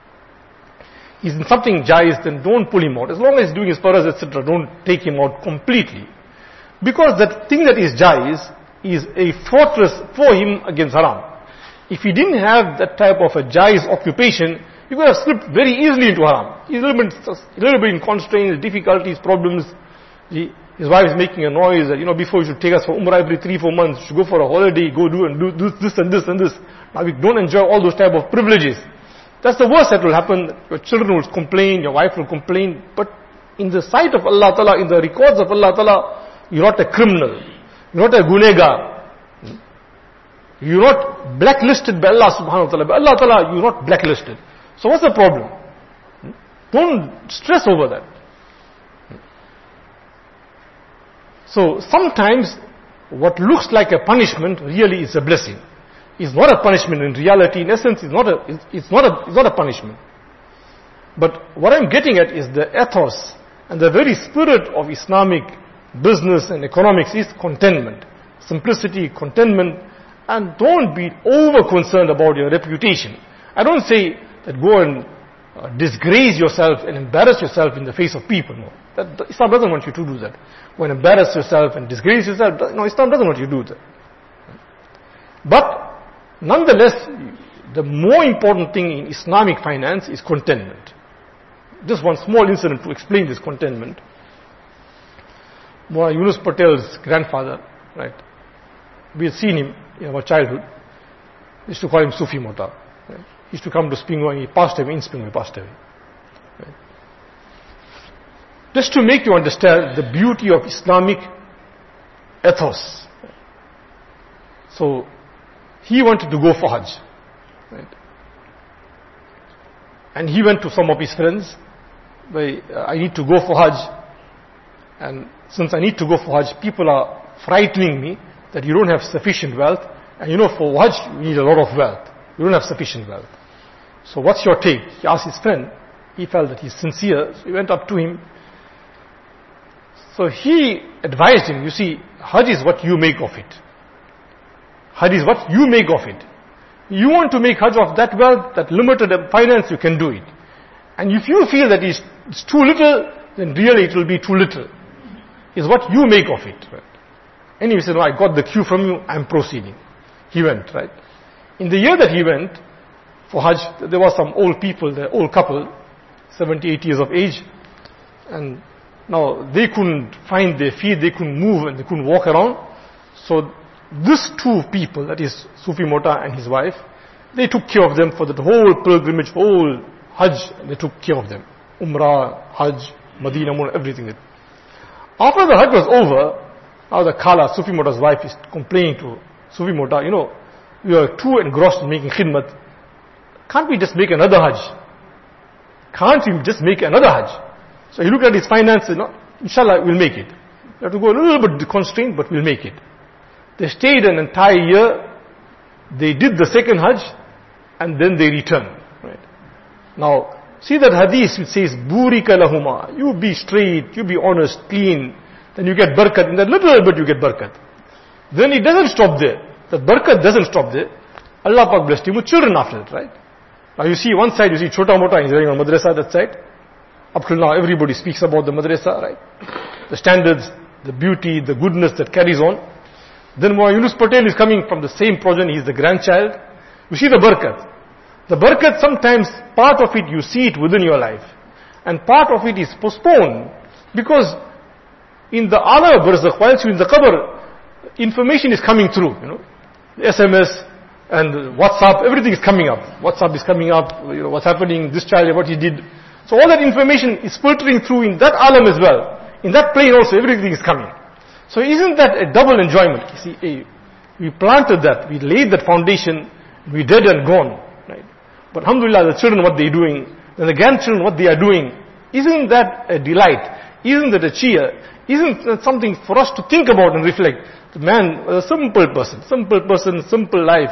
He's in something jais, then don't pull him out. As long as he's doing his faraz, et cetera, don't take him out completely. Because that thing that is jais is a fortress for him against haram. If he didn't have that type of a jais occupation, he would have slipped very easily into haram. He's a little bit, a little bit in constraints, difficulties, problems. He, his wife is making a noise that, you know, before you should take us for Umrah every three, four months, you should go for a holiday, go do and do, do this and this and this. Now we don't enjoy all those type of privileges. That's the worst that will happen. Your children will complain, your wife will complain. But in the sight of Allah Ta'ala, in the records of Allah Ta'ala, you're not a criminal. You're not a gunegar. You're not blacklisted by Allah Subhanahu wa Ta'ala. By Allah Ta'ala, you're not blacklisted. So what's the problem? Don't stress over that. So sometimes what looks like a punishment really is a blessing. It's not a punishment in reality. In essence, it's not a, it's not a, it's not a punishment. But what I'm getting at is the ethos and the very spirit of Islamic business and economics is contentment. Simplicity, contentment, and don't be over concerned about your reputation. I don't say that go and uh, disgrace yourself and embarrass yourself in the face of people. No, that, that, Islam doesn't want you to do that. Go and embarrass yourself and disgrace yourself. No, Islam doesn't want you to do that. But nonetheless, the more important thing in Islamic finance is contentment. Just one small incident to explain this contentment. Mullah Yunus Patel's grandfather, right? We had seen him in our childhood. We used to call him Sufi Mota. Right? He used to come to Spingway and he passed away, in Spingway, passed away. Right? Just to make you understand the beauty of Islamic ethos. So, he wanted to go for Hajj. Right? And he went to some of his friends. By, uh, I need to go for Hajj. And since I need to go for Hajj, people are frightening me that you don't have sufficient wealth. And you know, for Hajj, you need a lot of wealth. You don't have sufficient wealth. So what's your take? He asked his friend. He felt that he's sincere. So he went up to him. So he advised him, you see, Hajj is what you make of it. Hajj is what you make of it. You want to make Hajj of that wealth, that limited finance, you can do it. And if you feel that it's, it's too little, then really it will be too little. It's what you make of it. Right? Anyway, he said, no, I got the cue from you, I'm proceeding. He went, right? In the year that he went for Hajj, there were some old people, the old couple, seventy, eighty years of age, and now they couldn't find their feet, they couldn't move and they couldn't walk around. So these two people, that is Sufi Mota and his wife, they took care of them for the whole pilgrimage, whole Hajj, they took care of them. Umrah, Hajj, Medina, everything. After the Hajj was over, now the Khala, Sufi Mota's wife, is complaining to Sufi Mota, you know, we are too engrossed in making khidmat. Can't we just make another Hajj? Can't we just make another Hajj? So he looked at his finances, no, inshallah, we'll make it. We have to go a little bit constrained, but we'll make it. They stayed an entire year, they did the second Hajj, and then they returned. Right? Now, see that hadith which says, Burika lahuma, you be straight, you be honest, clean, then you get barakat. In that little bit you get barakat. Then it doesn't stop there. The barakat doesn't stop there. Allah Pak blessed him with children after that, right? Now you see one side, you see Chota Mota, he's running on madrasa, that side. Up till now, everybody speaks about the madrasa, right? The standards, the beauty, the goodness that carries on. Then Mullah Yunus Patel is coming from the same progeny, he's the grandchild. You see the barakat. The barakat, sometimes part of it you see it within your life. And part of it is postponed. Because in the other barzakh, whilst you're in the qabr, information is coming through, you know. S M S and WhatsApp, everything is coming up. WhatsApp is coming up, you know, what's happening, this child, what he did. So all that information is filtering through in that alam as well. In that plane also, everything is coming. So isn't that a double enjoyment? You see, hey, we planted that, we laid that foundation, we dead and gone, right? But alhamdulillah, the children, what they're doing, and the grandchildren, what they are doing, isn't that a delight? Isn't that a cheer? Isn't that something for us to think about and reflect? The man, a simple person, simple person, simple life.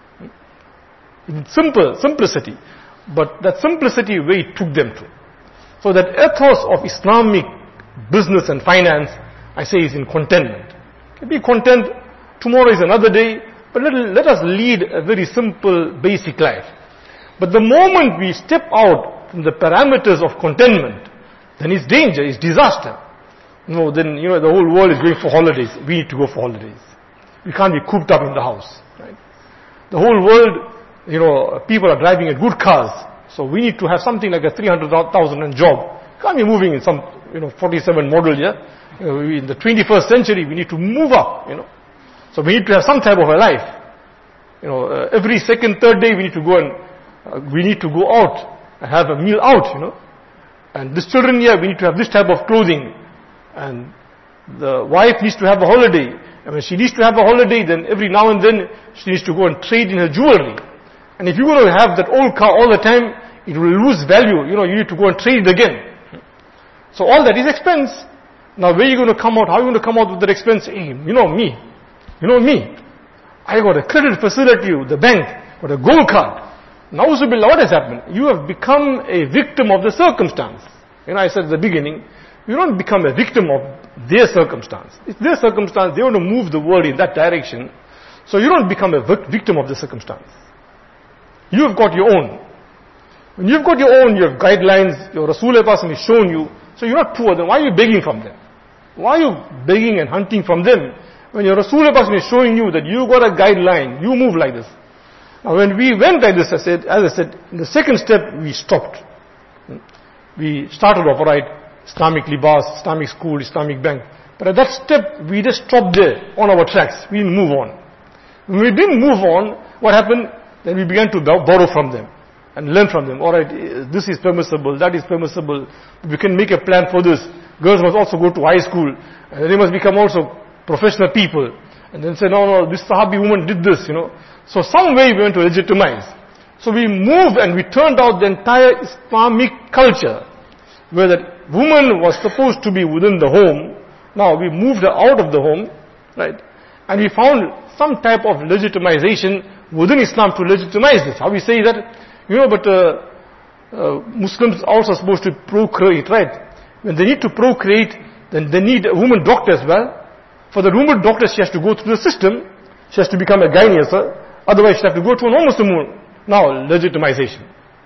Simple, simplicity. But that simplicity where it took them to. So that ethos of Islamic business and finance, I say, is in contentment. Be content, tomorrow is another day, but let, let us lead a very simple, basic life. But the moment we step out from the parameters of contentment, then it's danger, it's disaster. No, then, you know, the whole world is going for holidays. We need to go for holidays. We can't be cooped up in the house, right? The whole world, you know, people are driving a good cars. So we need to have something like a three hundred thousand job. Can't be moving in some, you know, forty-seven model, yeah? You know, in the twenty-first century, we need to move up, you know. So we need to have some type of a life. You know, uh, every second, third day we need to go and, uh, we need to go out and have a meal out, you know. And this children here, we need to have this type of clothing. And the wife needs to have a holiday. And when she needs to have a holiday, then every now and then she needs to go and trade in her jewelry. And if you're going to have that old car all the time, it will lose value. You know, you need to go and trade it again. So all that is expense. Now where are you going to come out? How are you going to come out with that expense? Hey, you know me. You know me. I got a credit facility with the bank, got a gold card. Na'uzubillah, what has happened? You have become a victim of the circumstance. You know, I said at the beginning, you don't become a victim of their circumstance. It's their circumstance, they want to move the world in that direction. So you don't become a victim of the circumstance. You've got your own. When you've got your own, you have guidelines, your Rasulullah person is shown you, so you're not poor, then why are you begging from them? Why are you begging and hunting from them? When your Rasulullah person is showing you that you got a guideline, you move like this. Now when we went like this, I said, as I said, in the second step, we stopped. We started off, right, Islamic libas, Islamic school, Islamic bank. But at that step, we just stopped there on our tracks. We didn't move on. When we didn't move on, what happened? Then we began to borrow from them and learn from them. All right, this is permissible, that is permissible. We can make a plan for this. Girls must also go to high school. And they must become also professional people. And then say, no, no, this Sahabi woman did this, you know. So some way we went to legitimize. So we moved and we turned out the entire Islamic culture, where that woman was supposed to be within the home. Now we moved her out of the home, right? And we found some type of legitimization within Islam to legitimize this. How we say that? You know, but uh, uh, Muslims also supposed to procreate, right? When they need to procreate, then they need a woman doctor as well. For the woman doctor, she has to go through the system. She has to become a gynaecologist. Otherwise, she has to go to a non-Muslim woman. Now, legitimization.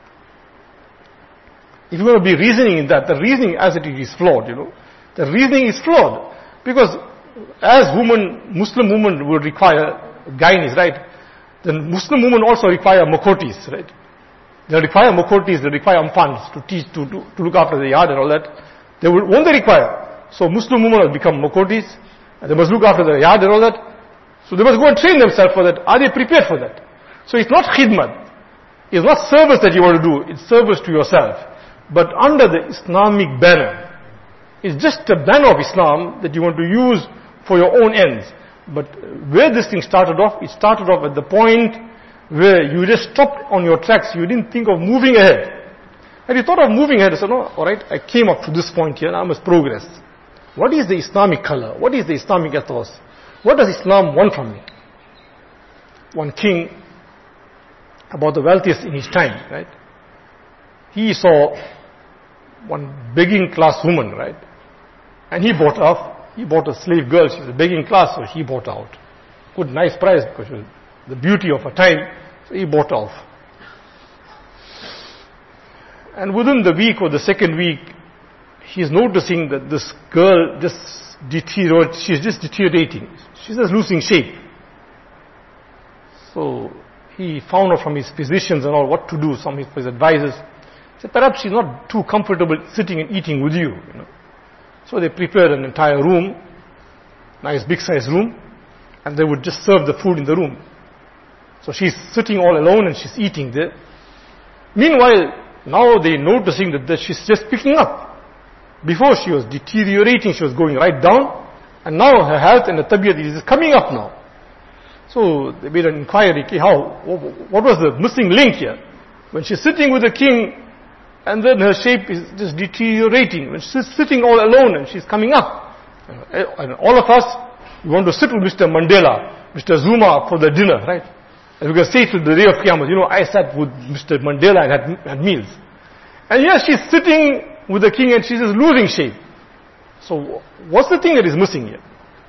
If you're going to be reasoning in that, the reasoning as it is flawed, you know. The reasoning is flawed. Because as woman, Muslim women would require gynaes, right? Then Muslim women also require makotis, right? They require makotis, they require amfans to teach, to, to, to look after the yard and all that. They will, won't they require? So Muslim women will become makotis, and they must look after the yard and all that. So they must go and train themselves for that. Are they prepared for that? So it's not khidmat. It's not service that you want to do. It's service to yourself. But under the Islamic banner. It's just a banner of Islam that you want to use for your own ends. But where this thing started off, it started off at the point where you just stopped on your tracks. You didn't think of moving ahead. And you thought of moving ahead. I said, no, alright, I came up to this point here and I must progress. What is the Islamic color? What is the Islamic ethos? What does Islam want from me? One king, about the wealthiest in his time, right? He saw one begging class woman, right? And he bought off. He bought a slave girl. She was a begging class, so he bought out. good, nice price because she was the beauty of her time. So he bought off. And within the week or the second week, he's noticing that this girl just deteriorates, she's just deteriorating. She's just losing shape. So he found out from his physicians and all what to do, some of his advisors. He said, perhaps she's not too comfortable sitting and eating with you, you know. So they prepared an entire room, nice big size room, and they would just serve the food in the room. So she's sitting all alone and she's eating there. Meanwhile, now they're noticing that, that she's just picking up. Before she was deteriorating, she was going right down, and now her health and the tabiat is coming up now. So they made an inquiry, how, what was the missing link here? When she's sitting with the king, and then her shape is just deteriorating. When she's sitting all alone and she's coming up. And all of us, we want to sit with Mister Mandela, Mister Zuma for the dinner, right? And we can say to the day of Qiyamah, you know, I sat with Mister Mandela and had, had meals. And here she's sitting with the king and she's just losing shape. So what's the thing that is missing here?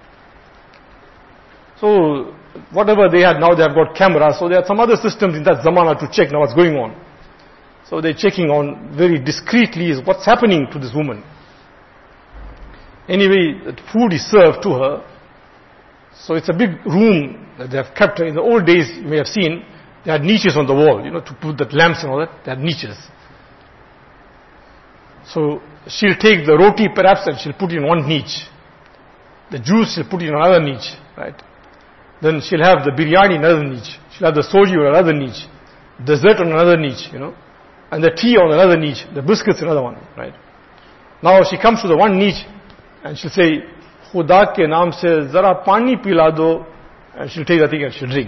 So whatever they had, now they have got cameras, so there are some other systems in that zamana to check now what's going on. So they're checking on very discreetly is what's happening to this woman. Anyway, the food is served to her. So it's a big room that they have kept. In the old days, you may have seen, they had niches on the wall, you know, to put the lamps and all that. They had niches. So she'll take the roti perhaps and she'll put it in one niche. The juice she'll put it in another niche, right? Then she'll have the biryani in another niche. She'll have the soju in another niche. Dessert on another niche, you know. And the tea on another niche. The biscuits another one, right? Now she comes to the one niche and she'll say, Khuda ke naam se zara pani pila do, and she'll take that thing and she'll drink.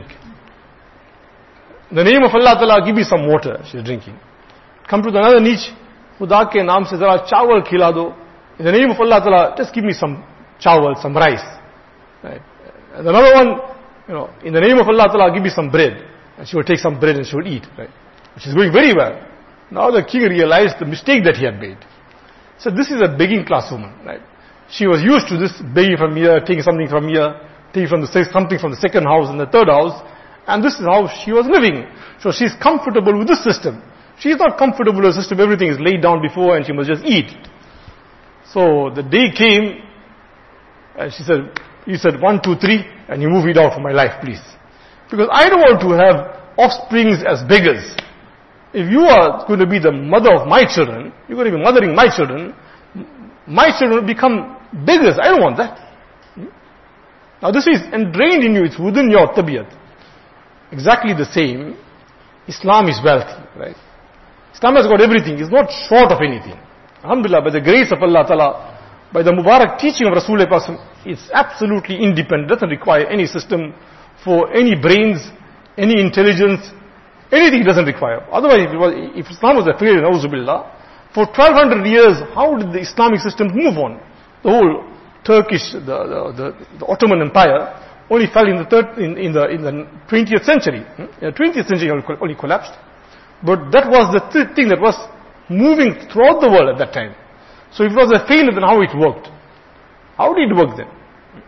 In the name of Allah Ta'ala, give me some water. She's drinking. Come to another niche. Khuda ke naam se zara chawal khila do. In the name of Allah Ta'ala, just give me some chawal, some rice. Right? And another one, you know, in the name of Allah Ta'ala, give me some bread. And she will take some bread and she will eat. Right? She's going very well. Now the king realized the mistake that he had made. So this is a begging class woman, right? She was used to this begging from here, taking something from here, taking from the something from the second house and the third house, and this is how she was living. So she's comfortable with this system. She's not comfortable with the system, everything is laid down before and she must just eat. So the day came, and she said, he said one, two, three, and you move it out for my life, please. Because I don't want to have offsprings as beggars. If you are going to be the mother of my children, you're going to be mothering my children, my children will become beggars. I don't want that. Now this is ingrained in you, it's within your tabiat. Exactly the same, Islam is wealthy, right? Islam has got everything, it's not short of anything. Alhamdulillah, by the grace of Allah Ta'ala, by the Mubarak teaching of Rasulullah, it's absolutely independent, doesn't require any system for any brains, any intelligence, anything it doesn't require. Otherwise, if, it was, if Islam was a failure, na'uzubillah, for twelve hundred years, how did the Islamic system move on? The whole Turkish, the, the, the, the Ottoman Empire, only fell in the third, in, in the in the twentieth century. In the twentieth century only collapsed. But that was the th- thing that was moving throughout the world at that time. So if it was a failure, then how it worked? How did it work then?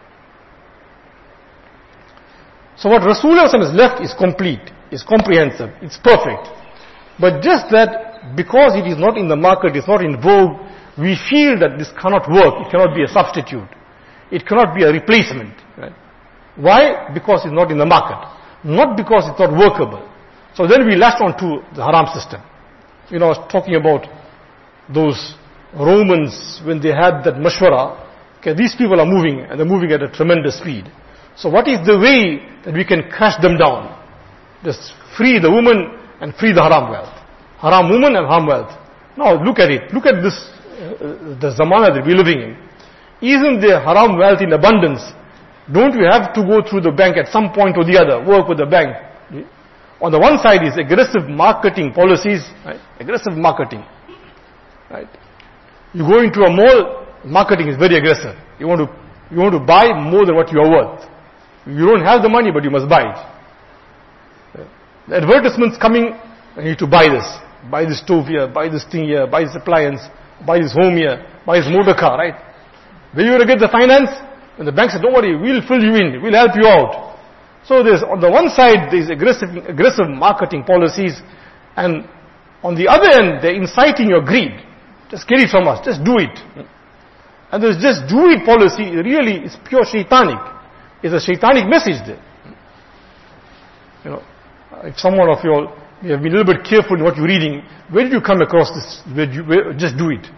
So what Rasulullah has left is complete, is comprehensive, it's perfect. But just that, because it is not in the market, it's not in vogue, we feel that this cannot work, it cannot be a substitute, it cannot be a replacement. Right? Why? Because it's not in the market, not because it's not workable. So then we latch on to the haram system. You know, I was talking about those Romans when they had that mashwara. Okay, these people are moving and they're moving at a tremendous speed. So what is the way that we can crash them down? Just free the woman and free the haram wealth. Haram woman and haram wealth. Now look at it. Look at this, uh, the zamana that we're living in. Isn't there haram wealth in abundance? Don't we have to go through the bank at some point or the other, work with the bank? On the one side is aggressive marketing policies, right? Aggressive marketing, right? You go into a mall, marketing is very aggressive. You want to, you want to buy more than what you are worth. You don't have the money, but you must buy it. The advertisements coming, you need to buy this. Buy this stove here, buy this thing here, buy this appliance, buy this home here, buy this motor car, right? Where you going to get the finance? And the bank said, don't worry, we'll fill you in, we'll help you out. So there's, on the one side, there's aggressive, aggressive marketing policies, and on the other end, they're inciting your greed. Just get it from us, just do it. And there's just do it policy, really is pure shaitanic. It's a shaitanic message there. You know, if someone of you, you have been a little bit careful in what you're reading, where did you come across this? Where did you, where, just do it.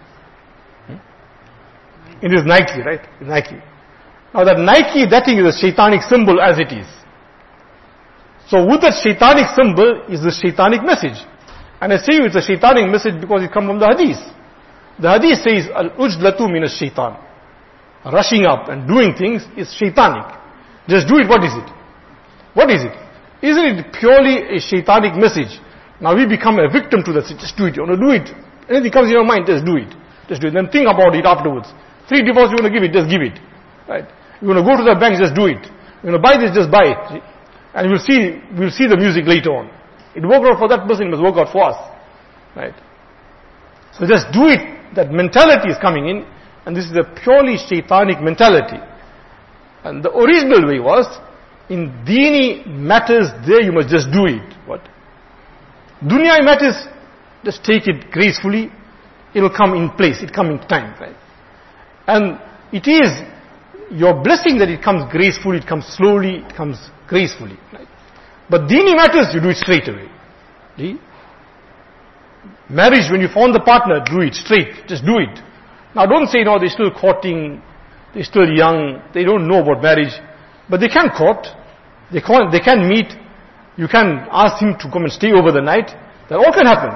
It is Nike, right? Nike. Now that Nike, that thing is a shaitanic symbol as it is. So with that shaitanic symbol is the shaitanic message. And I say you it's a shaitanic message because it comes from the hadith. The hadith says, Al-ujlatu min ash-shaitan. Rushing up and doing things is shaitanic. Just do it, what is it? What is it? Isn't it purely a shaitanic message? Now we become a victim to that. Just do it. You want to do it. Anything comes in your mind, just do it. Just do it. Then think about it afterwards. Three divorces you want to give it, just give it. Right? You want to go to the bank, just do it. You want to buy this, just buy it. See? And we'll see, we'll see the music later on. It worked out for that person, it must work out for us. Right? So just do it. That mentality is coming in, and this is a purely shaitanic mentality. And the original way was, in deeni matters, there you must just do it. What? Dunya matters, just take it gracefully. It will come in place, it come in time. Right? And it is your blessing that it comes gracefully, it comes slowly, it comes gracefully. Right? But deeni matters, you do it straight away. See? Marriage, when you found the partner, do it straight, just do it. Now don't say, no, they're still courting, they're still young, they don't know about marriage. But they can court, they can, they can meet, you can ask him to come and stay over the night, that all can happen.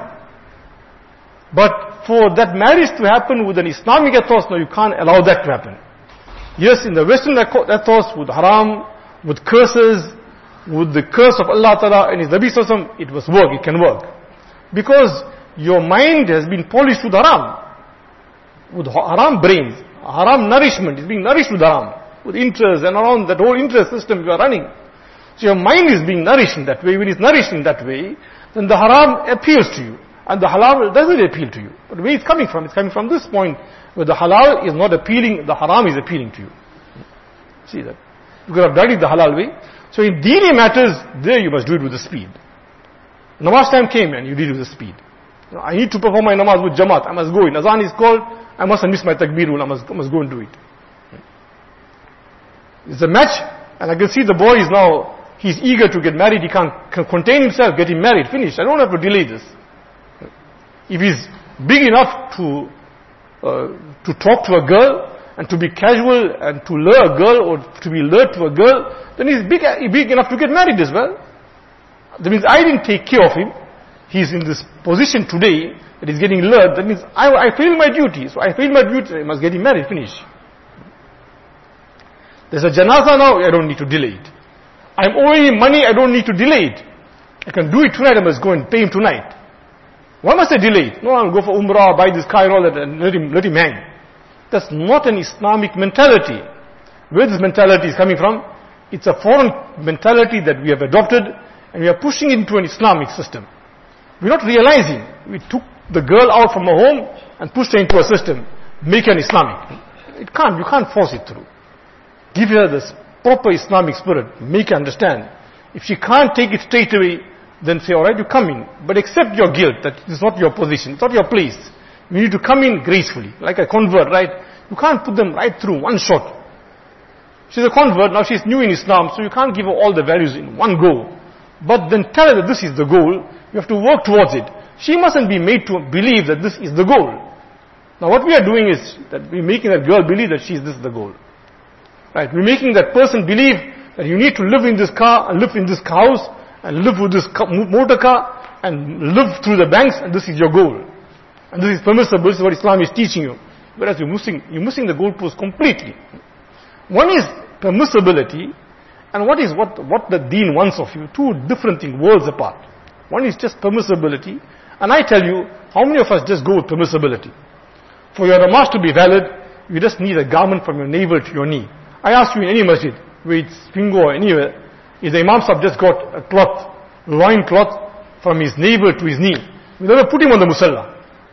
But for that marriage to happen with an Islamic ethos, no, you can't allow that to happen. Yes, in the Western ethos, with haram, with curses, with the curse of Allah Ta'ala and His Nabi Sallallahu Alaihi Wasallam, it was work, it can work. Because your mind has been polished with haram, with haram brains, haram nourishment, is being nourished with haram, with interest and around that whole interest system you are running. So your mind is being nourished in that way. When it's nourished in that way, then the haram appeals to you, and the halal doesn't appeal to you. But where it's coming from, it's coming from this point, where the halal is not appealing, the haram is appealing to you. See that? You could have done it the halal way. So in deeni matters, there you must do it with the speed. Namaz time came and you did it with the speed. You know, I need to perform my namaz with jamaat. I must go in. Azan is called. I mustn't miss my takbirul. I must, I must go and do it. It's a match, and I can see the boy is now, he's eager to get married. He can't contain himself, get him married, finish. I don't have to delay this. If he's big enough to uh, to talk to a girl and to be casual and to lure a girl or to be lured to a girl, then he's big, big enough to get married as well. That means I didn't take care of him. He's in this position today that he's getting lured. That means I, I failed my duty. So I failed my duty. I must get him married, finish. There's a janaza now, I don't need to delay it. I'm owing him money, I don't need to delay it. I can do it tonight, I must go and pay him tonight. Why must I delay it? No, I'll go for umrah, buy this car and all that and let him, let him hang. That's not an Islamic mentality. Where this mentality is coming from? It's a foreign mentality that we have adopted and we are pushing it into an Islamic system. We're not realizing. We took the girl out from her home and pushed her into a system. Make her an Islamic. It can't, you can't force it through. Give her this proper Islamic spirit. Make her understand. If she can't take it straight away, then say, alright, you come in. But accept your guilt, that it's not your position, it's not your place. You need to come in gracefully, like a convert, right? You can't put them right through one shot. She's a convert, now she's new in Islam, so you can't give her all the values in one go. But then tell her that this is the goal, you have to work towards it. She mustn't be made to believe that this is the goal. Now what we are doing is that we're making that girl believe that she's this is the goal. Right? We're making that person believe that you need to live in this car, and live in this house, and live with this motor car, and live through the banks, and this is your goal. And this is permissible, this is what Islam is teaching you. Whereas you're missing, you're missing the goalpost completely. One is permissibility, and what is what, what the deen wants of you. Two different things, worlds apart. One is just permissibility, and I tell you, how many of us just go with permissibility? For your namaz to be valid, you just need a garment from your navel to your knee. I ask you in any masjid, where it's Fingo or anywhere, is the Imam Sahib just got a cloth, loin cloth, from his navel to his knee. We never put him on the musalla.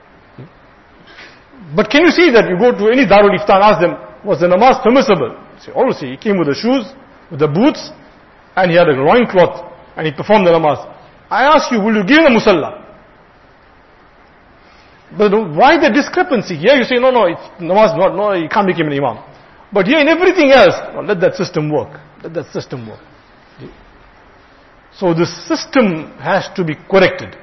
But can you see that you go to any Darul Iftar and ask them, was the namaz permissible? Say, always say, he came with the shoes, with the boots, and he had a loincloth, and he performed the namaz. I ask you, will you give him a musalla? But why the discrepancy? Here you say, no, no, it's namaz, not, no, you can't make him an imam. But here in everything else, no, let that system work. Let that system work. So the system has to be corrected.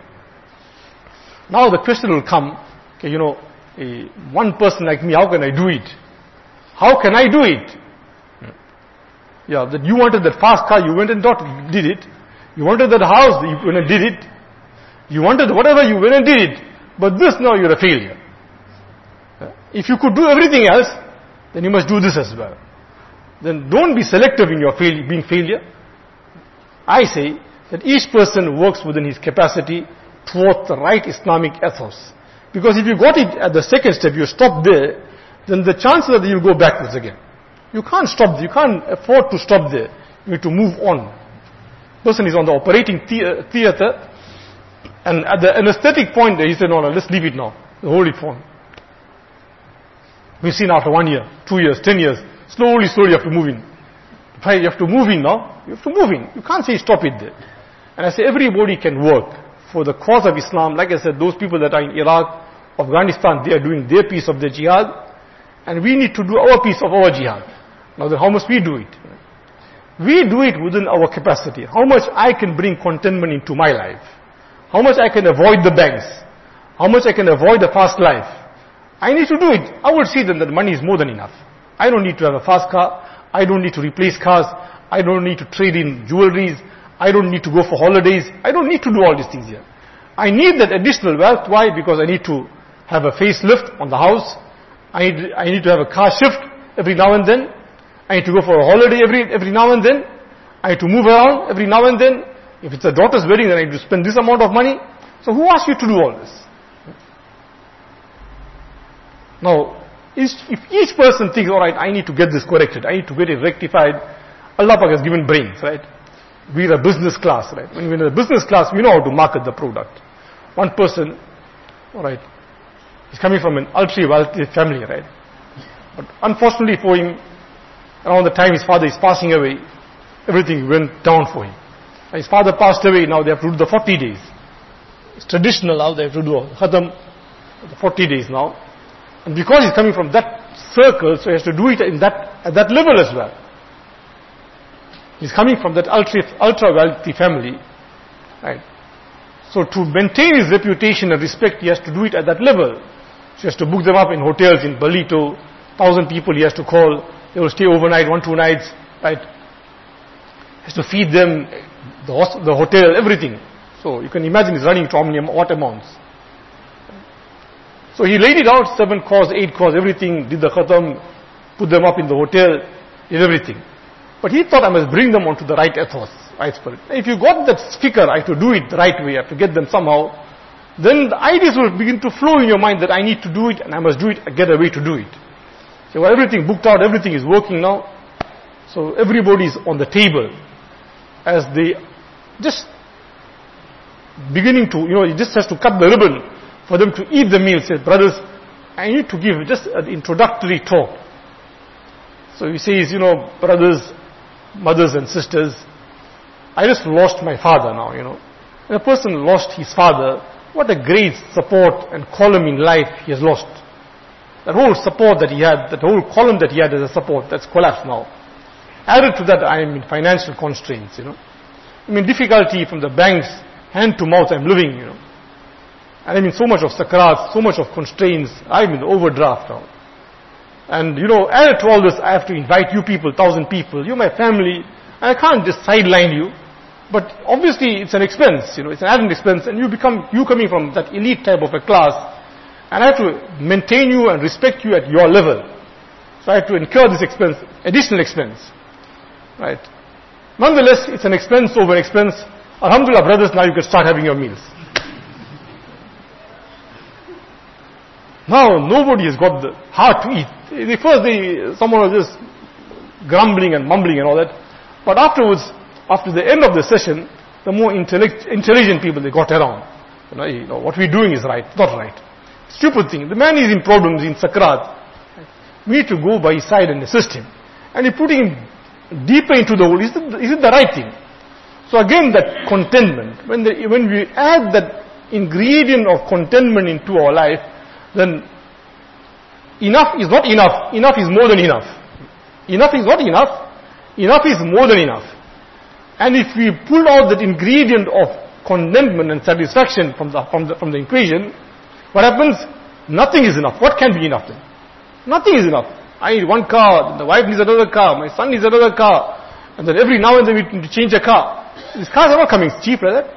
Now the question will come, okay, you know, a, one person like me, how can I do it? How can I do it? Yeah, that you wanted that fast car, you went and got, did it. You wanted that house, you went and did it. You wanted whatever, you went and did it. But this, now you're a failure. If you could do everything else, then you must do this as well. Then don't be selective in your fail, being failure. I say that each person works within his capacity towards the right Islamic ethos. Because if you got it at the second step, you stop there, then the chances are that you'll go backwards again. You can't stop there. You can't afford to stop there. You need to move on. Person is on the operating the- theater, and at the anesthetic point, he said, no, no, let's leave it now. Hold it for him. We've seen after one year, two years, ten years, slowly, slowly you have to move in. You have to move in now. You have to move in. You can't say stop it there. And I say everybody can work for the cause of Islam. Like I said, those people that are in Iraq, Afghanistan, they are doing their piece of the jihad. And we need to do our piece of our jihad. Now then how must we do it? We do it within our capacity. How much I can bring contentment into my life. How much I can avoid the banks. How much I can avoid a fast life. I need to do it. I would see then that money is more than enough. I don't need to have a fast car. I don't need to replace cars. I don't need to trade in jewelries. I don't need to go for holidays. I don't need to do all these things here. I need that additional wealth. Why? Because I need to have a facelift on the house. I need, I need to have a car shift every now and then. I need to go for a holiday every, every now and then. I need to move around every now and then. If it's a daughter's wedding, then I need to spend this amount of money. So who asked you to do all this? Now, if each person thinks, all right, I need to get this corrected, I need to get it rectified, Allah Pak has given brains, right? We're a business class, right? When we're in a business class, we know how to market the product. One person, all right, he's coming from an ultra-wealthy family, right? But unfortunately for him, around the time his father is passing away, everything went down for him. His father passed away, now they have to do the forty days. It's traditional now, they have to do Khatam, the forty days now. And because he's coming from that circle, so he has to do it in that, at that level as well. He's coming from that ultra, ultra wealthy family, right? So to maintain his reputation and respect, he has to do it at that level. So he has to book them up in hotels in Balito, thousand people he has to call, they will stay overnight, one, two nights, right? He has to feed them, the, host, the hotel, everything. So you can imagine he's running to how many, what amounts. So he laid it out, seven course, eight course, everything, did the khatam, put them up in the hotel, did everything. But he thought I must bring them onto the right ethos, right spirit. If you got that fikr, I have to do it the right way, I have to get them somehow, then the ideas will begin to flow in your mind that I need to do it and I must do it, get a way to do it. So everything booked out, everything is working now. So everybody is on the table as they just beginning to, you know, he just has to cut the ribbon for them to eat the meal. Says, brothers, I need to give just an introductory talk. So he says, you know, brothers, mothers and sisters, I just lost my father now, you know. When a person lost his father, what a great support and column in life he has lost. That whole support that he had, that whole column that he had as a support, that's collapsed now. Added to that, I am in financial constraints, you know. I mean, difficulty from the banks, hand to mouth, I'm living, you know. And I mean, so much of sakarat, so much of constraints, I'm in overdraft now. And, you know, added to all this, I have to invite you people, thousand people, you're my family, and I can't just sideline you. But obviously, it's an expense, you know, it's an added expense, and you become, you coming from that elite type of a class, and I have to maintain you and respect you at your level. So I have to incur this expense, additional expense. Right? Nonetheless, it's an expense over an expense. Alhamdulillah, brothers, now you can start having your meals. Now, nobody has got the heart to eat. The first day, someone was just grumbling and mumbling and all that. But afterwards, after the end of the session, the more intellect, intelligent people, they got around. You know, you know, what we're doing is right, not right. Stupid thing. The man is in problems, in sakrat. We need to go by his side and assist him. And you're putting him deeper into the hole, is it, is it the right thing? So again, that contentment, when, the, when we add that ingredient of contentment into our life, then enough is not enough. Enough is more than enough. Enough is not enough. Enough is more than enough. And if we pull out that ingredient of contentment and satisfaction from the, from the, from the equation, what happens? Nothing is enough. What can be enough then? Nothing is enough. I need one car, the wife needs another car, my son needs another car, and then every now and then we need to change a car. These cars are not coming cheap, brother.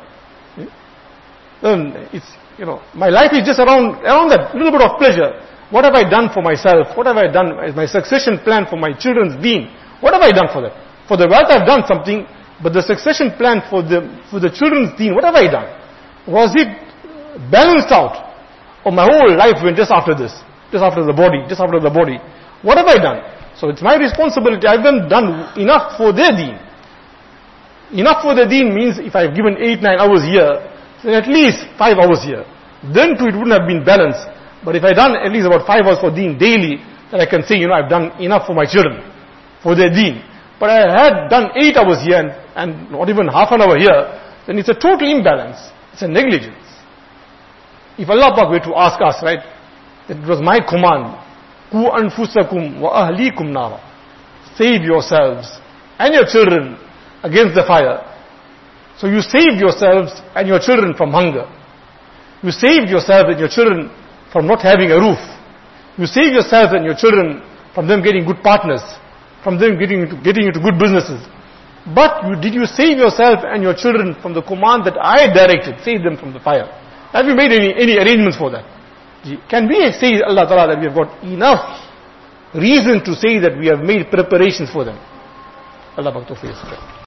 Then it's, you know, my life is just around, around that little bit of pleasure. What have I done for myself? What have I done as my succession plan for my children's deen? What have I done for them? For the wealth I've done something, but the succession plan for the, for the children's deen, what have I done? Was it balanced out? Or my whole life went just after this? Just after the body, just after the body. What have I done? So it's my responsibility. I haven't done enough for their deen. Enough for the deen means if I've given eight, nine hours here, then at least five hours here. Then too it wouldn't have been balanced. But if I've done at least about five hours for deen daily, then I can say, you know, I've done enough for my children, for their deen. But I had done eight hours here and, and not even half an hour here, then it's a total imbalance. It's a negligence. If Allah Pak were to ask us, right, that it was my command, Ku anfusakum wa ahlikum nara. Save yourselves and your children against the fire. So you saved yourselves and your children from hunger. You saved yourself and your children from not having a roof. You saved yourself and your children from them getting good partners, from them getting into, getting into good businesses. But you, did you save yourself and your children from the command that I directed, save them from the fire? Have you made any, any arrangements for that? Can we say, Allah Ta'ala, that we have got enough reason to say that we have made preparations for them? Allah Ta'ala.